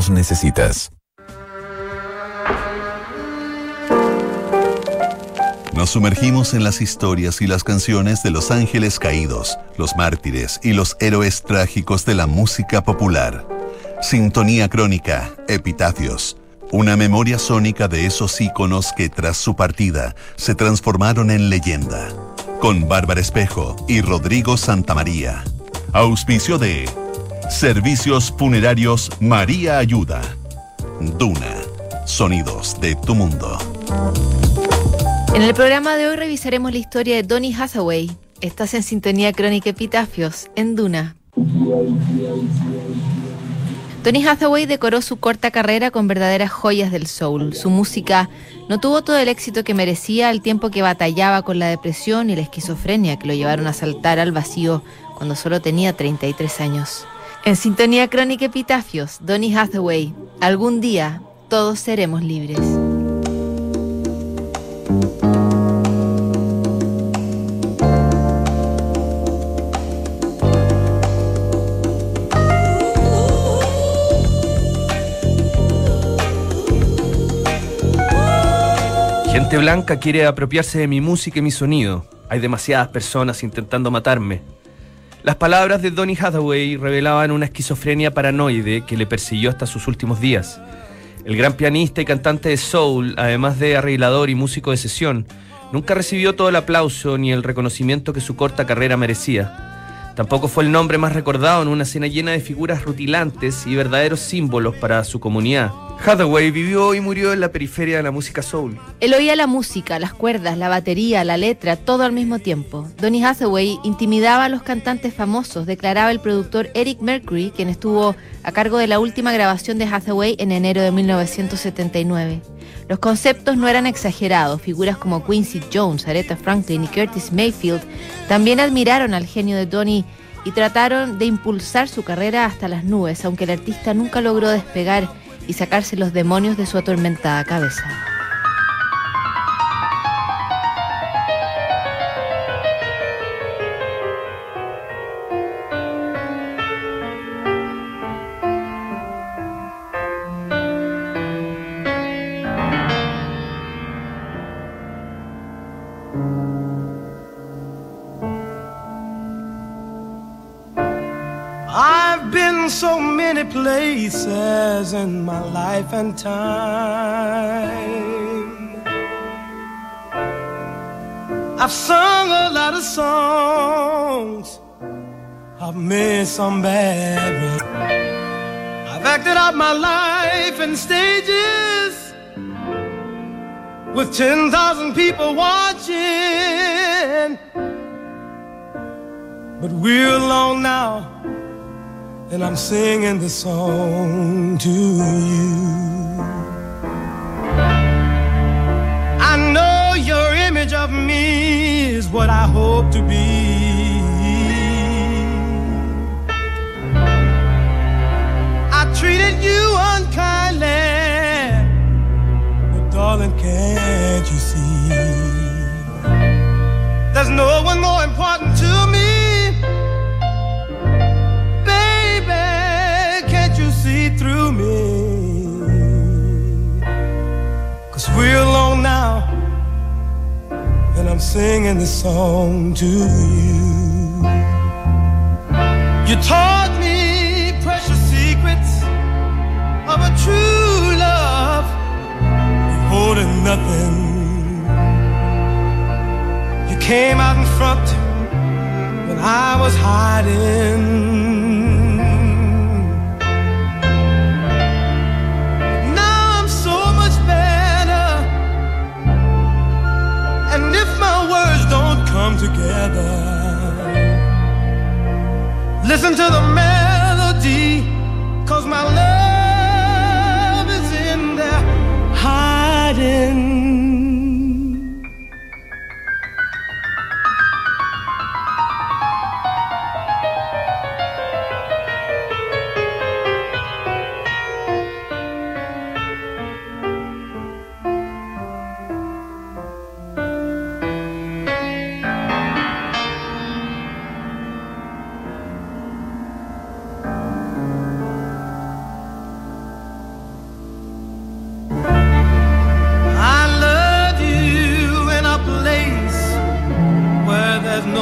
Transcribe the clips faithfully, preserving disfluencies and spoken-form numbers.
nos necesitas. Nos sumergimos en las historias y las canciones de los ángeles caídos, los mártires y los héroes trágicos de la música popular. Sintonía crónica, epitafios. Una memoria sónica de esos íconos que tras su partida se transformaron en leyenda. Con Bárbara Espejo y Rodrigo Santamaría. Auspicio de Servicios Funerarios María Ayuda. Duna. Sonidos de tu mundo. En el programa de hoy revisaremos la historia de Donny Hathaway. Estás en Sintonía Crónica Epitafios, en Duna. Donny Hathaway decoró su corta carrera con verdaderas joyas del soul. Su música no tuvo todo el éxito que merecía al tiempo que batallaba con la depresión y la esquizofrenia que lo llevaron a saltar al vacío cuando solo tenía treinta y tres años. En Sintonía Crónica Epitafios, Donny Hathaway, algún día todos seremos libres. Gente blanca quiere apropiarse de mi música y mi sonido. Hay demasiadas personas intentando matarme. Las palabras de Donny Hathaway revelaban una esquizofrenia paranoide que le persiguió hasta sus últimos días. El gran pianista y cantante de soul, además de arreglador y músico de sesión, nunca recibió todo el aplauso ni el reconocimiento que su corta carrera merecía. Tampoco fue el nombre más recordado en una escena llena de figuras rutilantes y verdaderos símbolos para su comunidad. Hathaway vivió y murió en la periferia de la música soul. Él oía la música, las cuerdas, la batería, la letra, todo al mismo tiempo. Donny Hathaway intimidaba a los cantantes famosos, declaraba el productor Eric Mercury, quien estuvo a cargo de la última grabación de Hathaway en enero de mil novecientos setenta y nueve. Los conceptos no eran exagerados. Figuras como Quincy Jones, Aretha Franklin y Curtis Mayfield también admiraron al genio de Donny y trataron de impulsar su carrera hasta las nubes, aunque el artista nunca logró despegar y sacarse los demonios de su atormentada cabeza. I've been so many places in my life and time. I've sung a lot of songs, I've made some bad ones. I've acted out my life in stages with ten thousand people watching. But we're alone now, and I'm singing this song to you. I know your image of me is what I hope to be. I treated you unkindly, but darling, can't you see? There's no one more important to me. Through me, 'cause we're alone now, and I'm singing this song to you. You taught me precious secrets of a true love, holding nothing. You came out in front when I was hiding. Come together. Listen to the melody, 'cause my love is in there hiding.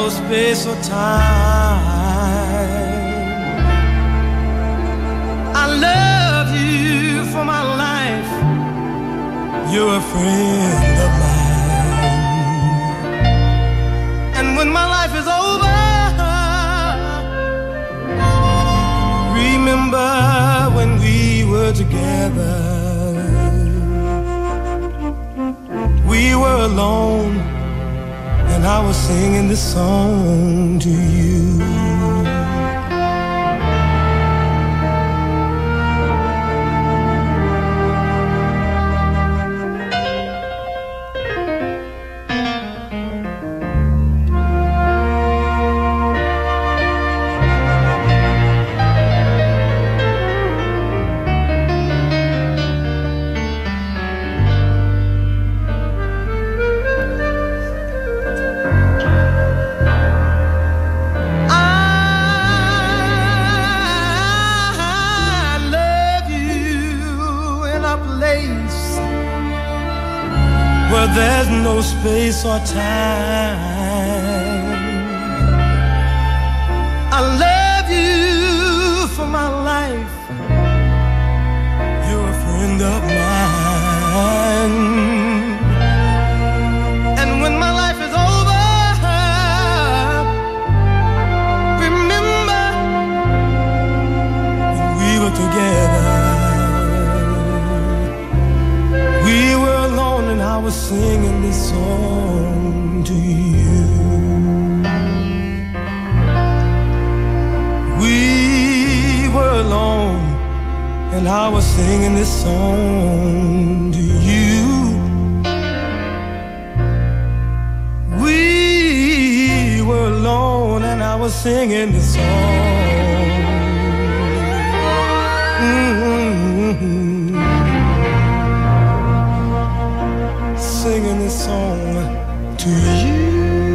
no space or time. I love you for my life. You're a friend of mine. And when my life is over, remember when we were together. We were alone, and I was singing this song to you. There's no space or time. I love you for my life. You're a friend of mine. And when my life is over, remember when we were together. We were alone and I was singing this song to you. We were alone and I was singing this song to you. We were alone and I was singing this song. Mm-hmm. Singing this song to you.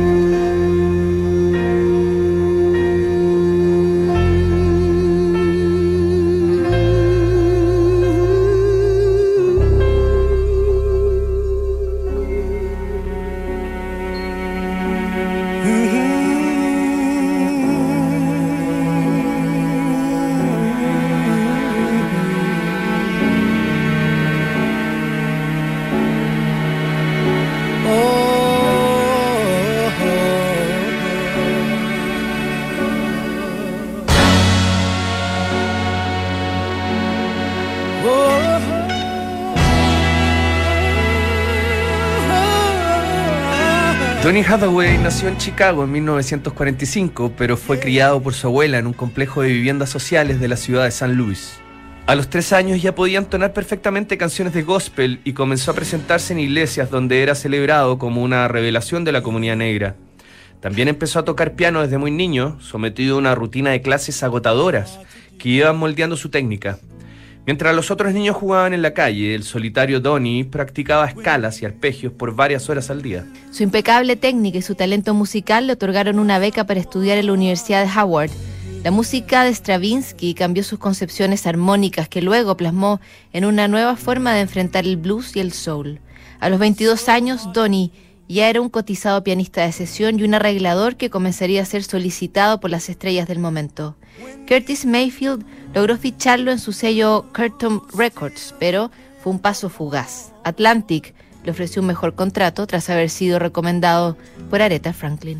Donny Hathaway nació en Chicago en mil novecientos cuarenta y cinco, pero fue criado por su abuela en un complejo de viviendas sociales de la ciudad de San Luis. A los tres años ya podía entonar perfectamente canciones de gospel y comenzó a presentarse en iglesias donde era celebrado como una revelación de la comunidad negra. También empezó a tocar piano desde muy niño, sometido a una rutina de clases agotadoras que iban moldeando su técnica. Mientras los otros niños jugaban en la calle, el solitario Donny practicaba escalas y arpegios por varias horas al día. Su impecable técnica y su talento musical le otorgaron una beca para estudiar en la Universidad de Howard. La música de Stravinsky cambió sus concepciones armónicas que luego plasmó en una nueva forma de enfrentar el blues y el soul. A los veintidós años, Donny ya era un cotizado pianista de sesión y un arreglador que comenzaría a ser solicitado por las estrellas del momento. Curtis Mayfield logró ficharlo en su sello Curtom Records, pero fue un paso fugaz. Atlantic le ofreció un mejor contrato tras haber sido recomendado por Aretha Franklin.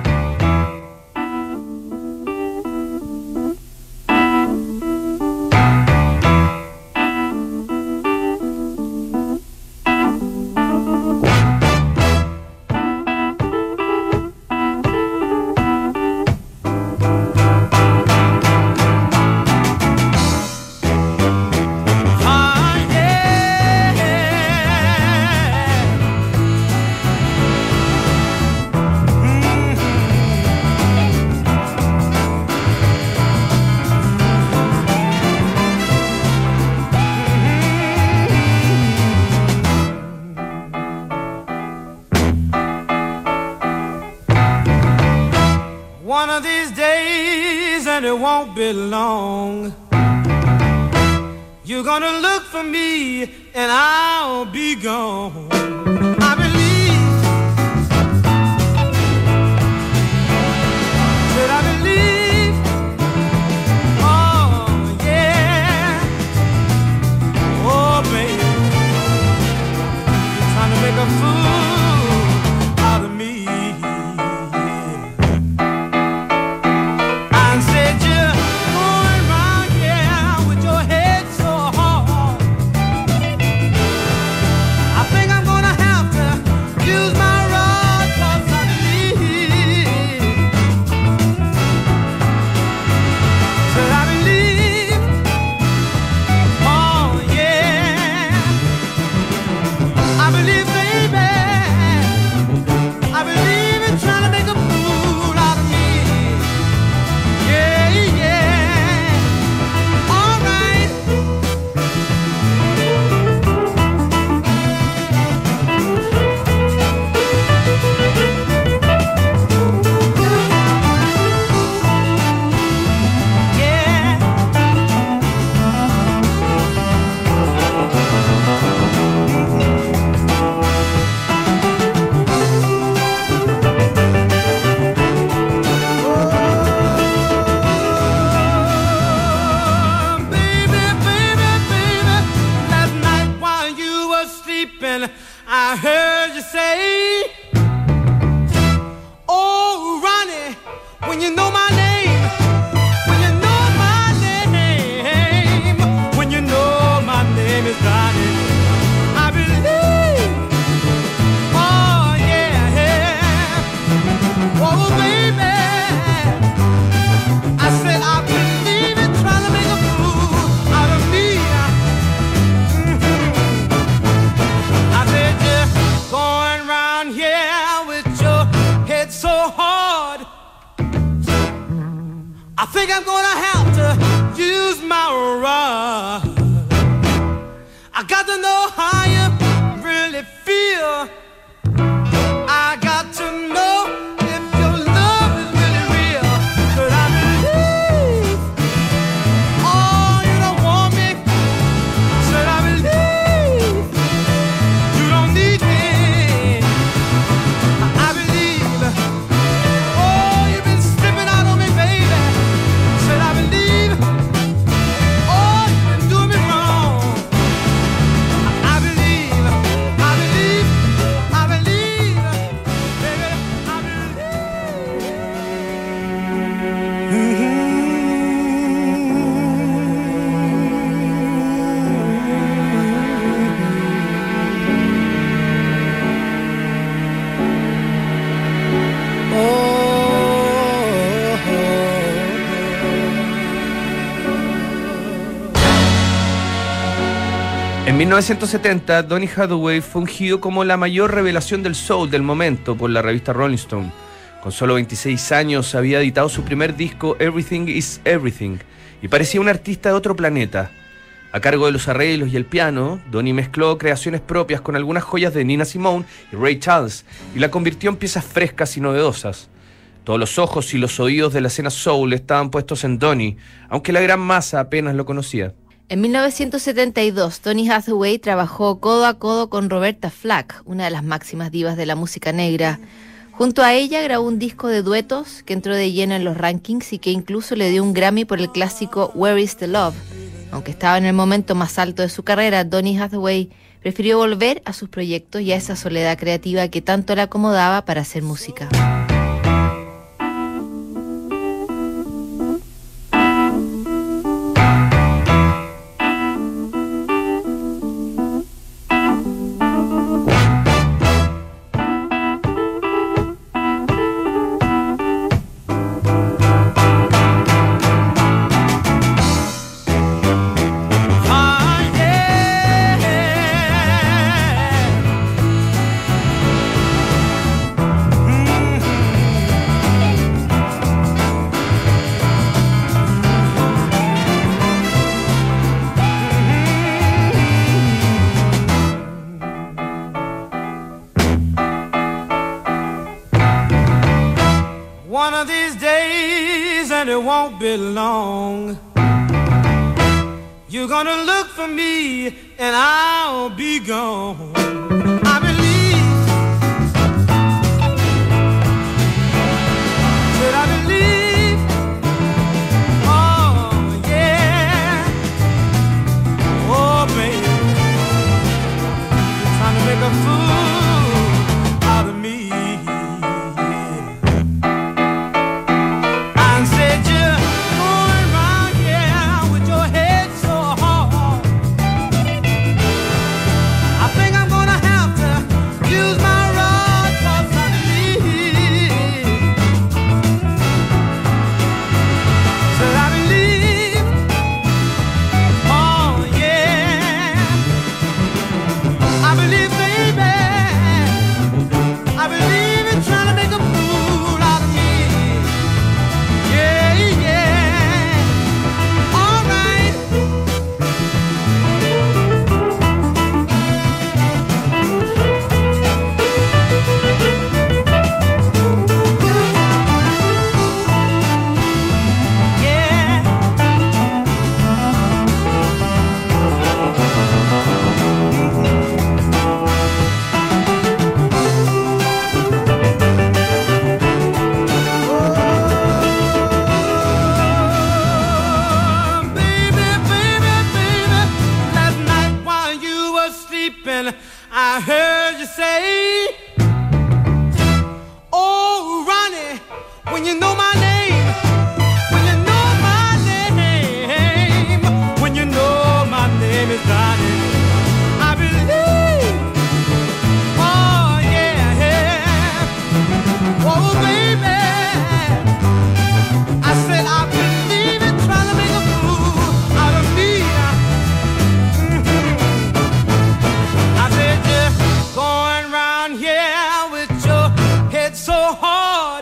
One of these days, and it won't be long, you're gonna look for me and I'll be gone. I believe I heard you say, oh, Ronnie, when you know my name, when you know my name, when you know my name is Ronnie, I believe, oh, yeah, yeah, oh, baby, I said I believe it, trying to make a fool out of me. Going round here with your head so hard, I think I'm gonna have to use my rod. I got to know how you really feel. I got to know if your love is really real. Could I believe? Oh, you don't want me. Should I believe? You don't need me. En mil novecientos setenta, Donny Hathaway fue ungido como la mayor revelación del soul del momento por la revista Rolling Stone. Con solo veintiséis años había editado su primer disco Everything is Everything y parecía un artista de otro planeta. A cargo de los arreglos y el piano, Donny mezcló creaciones propias con algunas joyas de Nina Simone y Ray Charles y la convirtió en piezas frescas y novedosas. Todos los ojos y los oídos de la escena soul estaban puestos en Donny, aunque la gran masa apenas lo conocía. En mil novecientos setenta y dos, Donny Hathaway trabajó codo a codo con Roberta Flack, una de las máximas divas de la música negra. Junto a ella grabó un disco de duetos que entró de lleno en los rankings y que incluso le dio un Grammy por el clásico Where is the Love. Aunque estaba en el momento más alto de su carrera, Donny Hathaway prefirió volver a sus proyectos y a esa soledad creativa que tanto le acomodaba para hacer música. One of these days, and it won't be long, you're gonna look for me and I'll be gone. I believe, should I believe? Oh yeah, oh baby, you're trying to make a fool out of me. I heard you they say, oh, Ronnie, when you know my name, when you know my name, when you know my name is Ronnie, I believe, oh, yeah, yeah, oh, baby, I said I believe it, trying to make a fool out of me. I said, just going round here with your head so hard,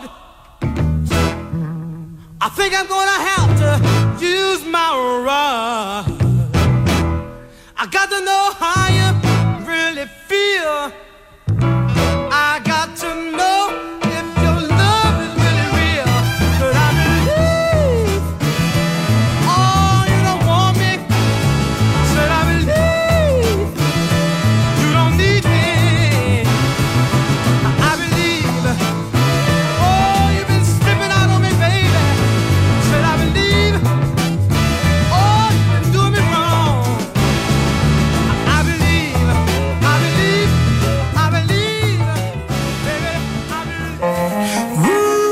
I think I'm gonna have to use my rod. I got to know how you really feel. I got to know if your love is really real. But I believe, oh, you don't want me. Said I believe you don't need me. I believe, oh, you've been slipping out on me, baby. Said I believe, oh, you've been doing me wrong. I believe, I believe, I believe, baby, I believe.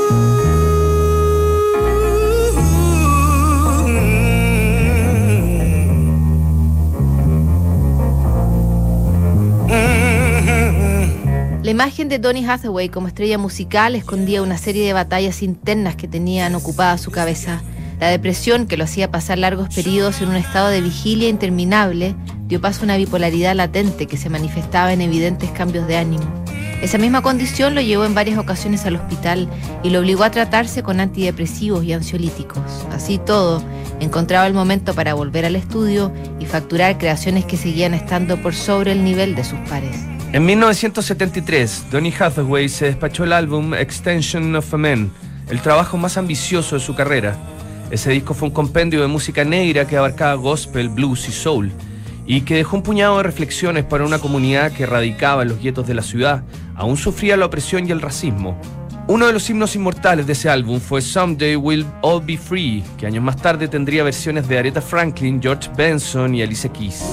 La imagen de Donny Hathaway como estrella musical escondía una serie de batallas internas que tenían ocupada su cabeza. La depresión, que lo hacía pasar largos periodos en un estado de vigilia interminable, dio paso a una bipolaridad latente que se manifestaba en evidentes cambios de ánimo. Esa misma condición lo llevó en varias ocasiones al hospital y lo obligó a tratarse con antidepresivos y ansiolíticos. Así todo, encontraba el momento para volver al estudio y facturar creaciones que seguían estando por sobre el nivel de sus pares. En mil novecientos setenta y tres, Donny Hathaway se despachó el álbum Extension of a Man, el trabajo más ambicioso de su carrera. Ese disco fue un compendio de música negra que abarcaba gospel, blues y soul, y que dejó un puñado de reflexiones para una comunidad que radicaba en los guetos de la ciudad, aún sufría la opresión y el racismo. Uno de los himnos inmortales de ese álbum fue Someday We'll All Be Free, que años más tarde tendría versiones de Aretha Franklin, George Benson y Alicia Keys.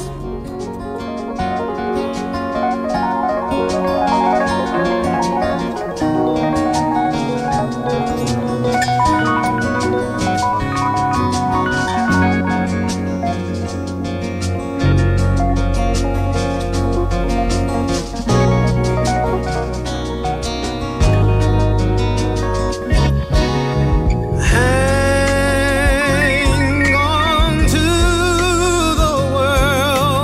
Hang on to the world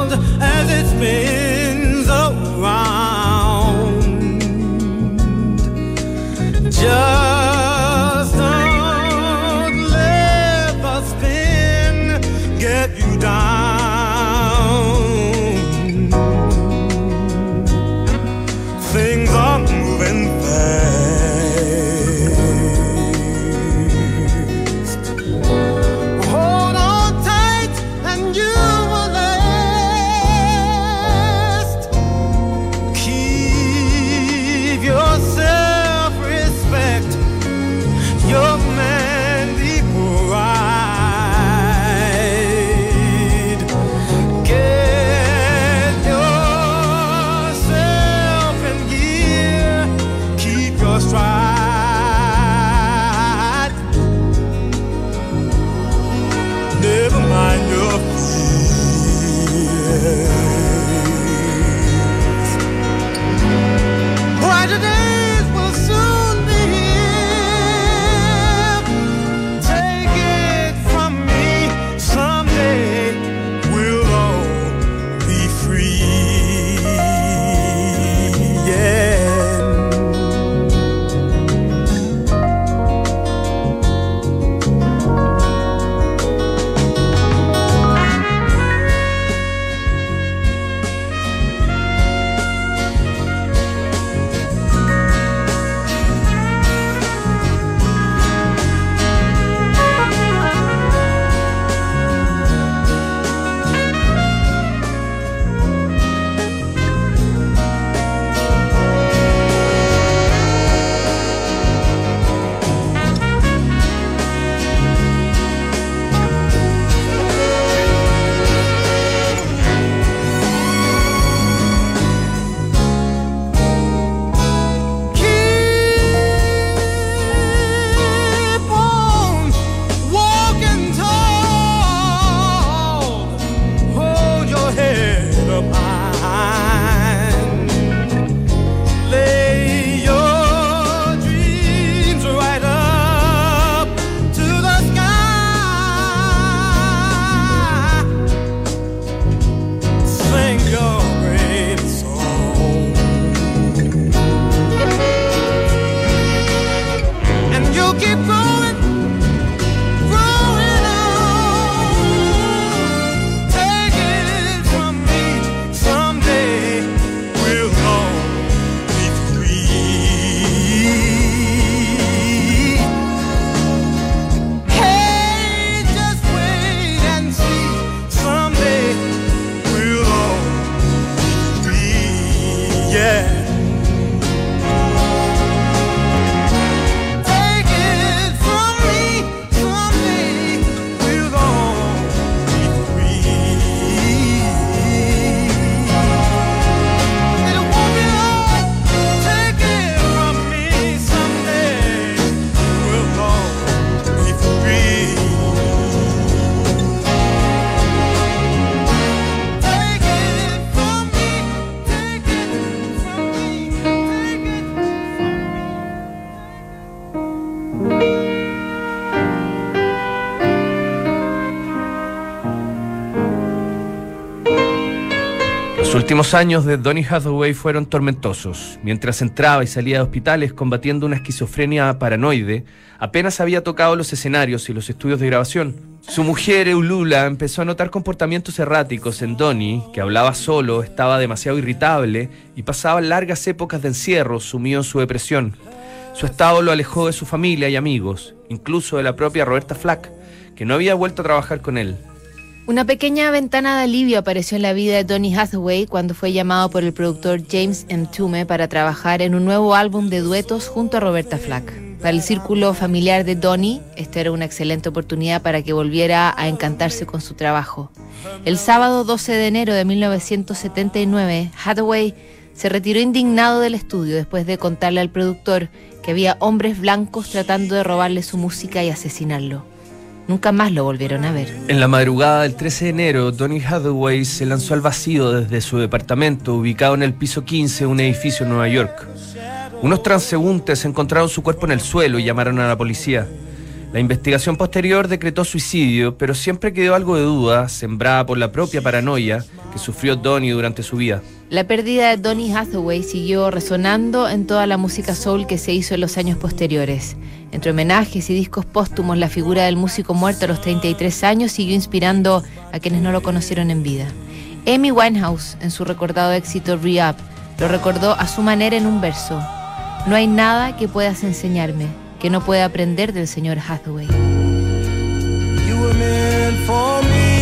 Los últimos años de Donny Hathaway fueron tormentosos. Mientras entraba y salía de hospitales combatiendo una esquizofrenia paranoide, apenas había tocado los escenarios y los estudios de grabación. Su mujer, Eulula, empezó a notar comportamientos erráticos en Donny, que hablaba solo, estaba demasiado irritable y pasaba largas épocas de encierro sumido en su depresión. Su estado lo alejó de su familia y amigos, incluso de la propia Roberta Flack, que no había vuelto a trabajar con él. Una pequeña ventana de alivio apareció en la vida de Donny Hathaway cuando fue llamado por el productor James M. Tume para trabajar en un nuevo álbum de duetos junto a Roberta Flack. Para el círculo familiar de Donny, esta era una excelente oportunidad para que volviera a encantarse con su trabajo. El sábado doce de enero de mil novecientos setenta y nueve, Hathaway se retiró indignado del estudio después de contarle al productor que había hombres blancos tratando de robarle su música y asesinarlo. Nunca más lo volvieron a ver. En la madrugada del trece de enero, Donny Hathaway se lanzó al vacío desde su departamento, ubicado en el piso quince de un edificio en Nueva York. Unos transeúntes encontraron su cuerpo en el suelo y llamaron a la policía. La investigación posterior decretó suicidio, pero siempre quedó algo de duda, sembrada por la propia paranoia que sufrió Donny durante su vida. La pérdida de Donny Hathaway siguió resonando en toda la música soul que se hizo en los años posteriores. Entre homenajes y discos póstumos, la figura del músico muerto a los treinta y tres años siguió inspirando a quienes no lo conocieron en vida. Amy Winehouse, en su recordado éxito Re-Up, lo recordó a su manera en un verso: no hay nada que puedas enseñarme que no pueda aprender del señor Hathaway. You were meant for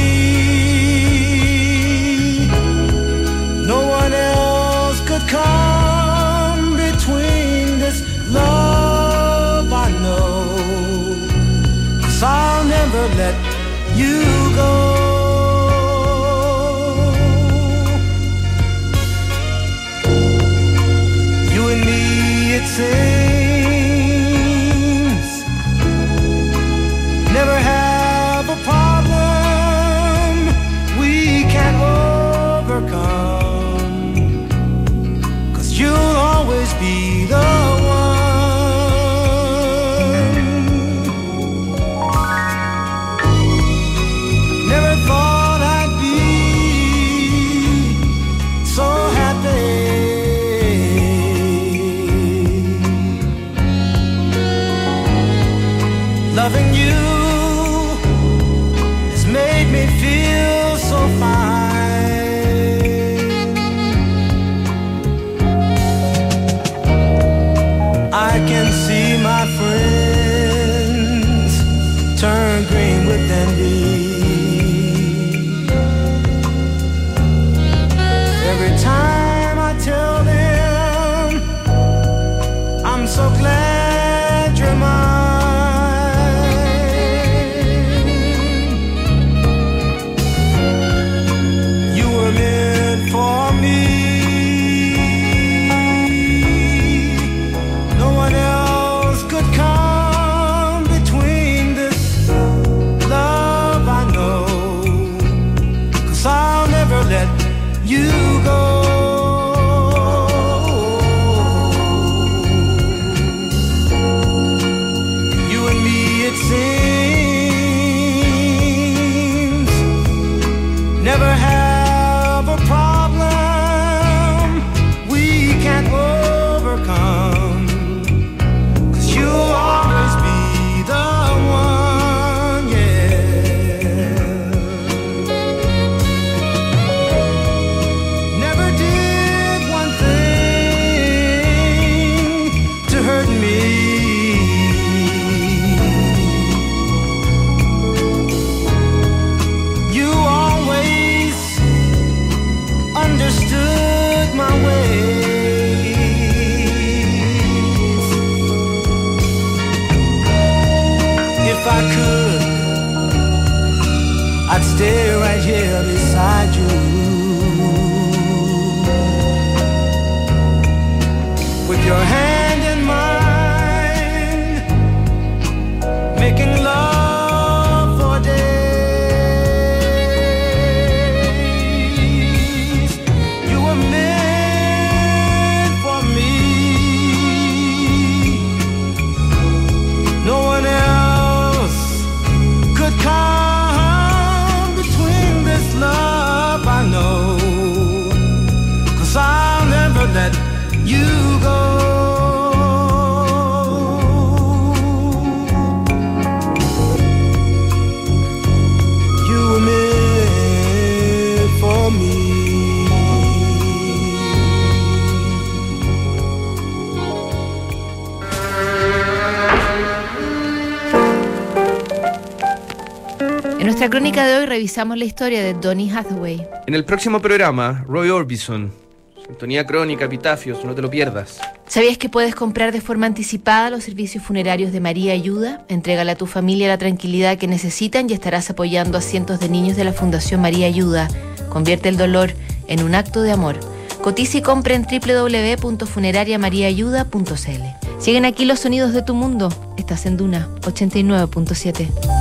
me. No one else could come between this love I know. 'Cause I'll never let you go. You and me, it seems, never have a problem we can't overcome. 'Cause you'll always be the one. Never thought I'd be so happy. Loving you made me feel so fine. I can see my friends turn green with envy every time I tell them I'm so glad you're mine. For me, no one else could come between this love I know. 'Cause I'll never let you go. You and me, it seems, never have problem we can't overcome. 'Cause you'll always be the one, yeah. Never nuestra crónica de hoy revisamos la historia de Donny Hathaway. En el próximo programa, Roy Orbison, Sintonía Crónica, Epitafios, no te lo pierdas. ¿Sabías que puedes comprar de forma anticipada los servicios funerarios de María Ayuda? Entrégale a tu familia la tranquilidad que necesitan y estarás apoyando a cientos de niños de la Fundación María Ayuda. Convierte el dolor en un acto de amor. Cotiza y compra en doble u doble u doble u punto funeraria maría ayuda punto c l. Siguen aquí los sonidos de tu mundo. Estás en Duna ochenta y nueve punto siete.